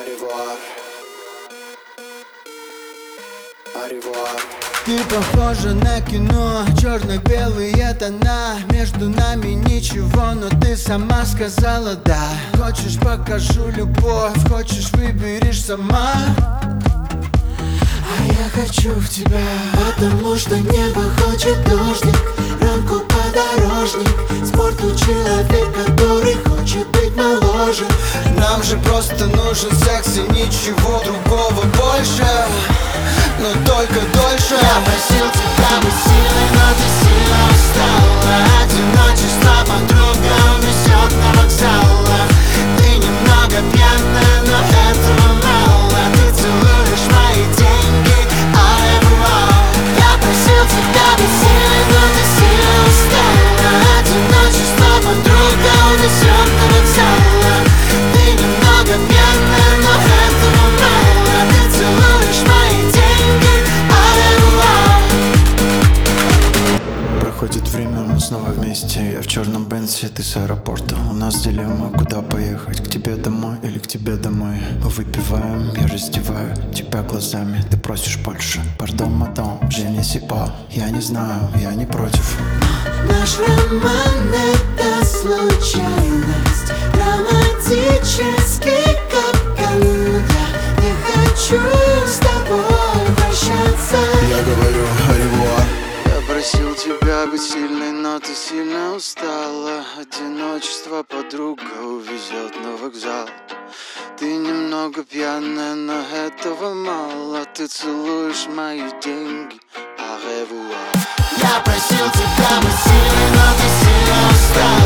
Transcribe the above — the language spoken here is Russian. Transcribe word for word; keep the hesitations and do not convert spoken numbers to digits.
Аревуар. Аревуар. Ты похожа на кино, черно-белые тона. Между нами ничего, но ты сама сказала да. Хочешь, покажу любовь, хочешь, выберешь сама. А я хочу в тебя, потому что небо хочет дождик, рамку подорожник, спорту человек, который хочет быть моложе. Нам же просто нужен секс и ничего другого больше, но только дольше. Я просил тебя быть сильной, но ты сильно устала. Одиночество подруга унесет на вокзалах. Ты немного пьяная, но этого мало. Ты целуешь мои деньги, аревуар. Я просил тебя быть сильной, но ты сильно устала. Одиночество подруга унесет на вокзалах. Ты немного пьяная, но этого мало. Ты целуешь мои деньги, аревуар. Проходит время, мы снова вместе. Я в черном Бенце, ты с аэропорта. У нас дилемма, куда поехать, к тебе домой или к тебе домой. Мы выпиваем, я раздеваю тебя глазами. Ты просишь больше, пардон, мадам, Женя Сипа. Я не знаю, я не против. Наш роман — это случайность, романтический капкан. Я не хочу с тобой прощаться. Я говорю аревуар. Я просил тебя быть сильной, но ты сильно устала. Одиночество подруга увезет на вокзал. Ты немного пьяная, но этого мало. Ты целуешь мои деньги, аревуар. Я просил тебя быть сильной, но ты сильно устала.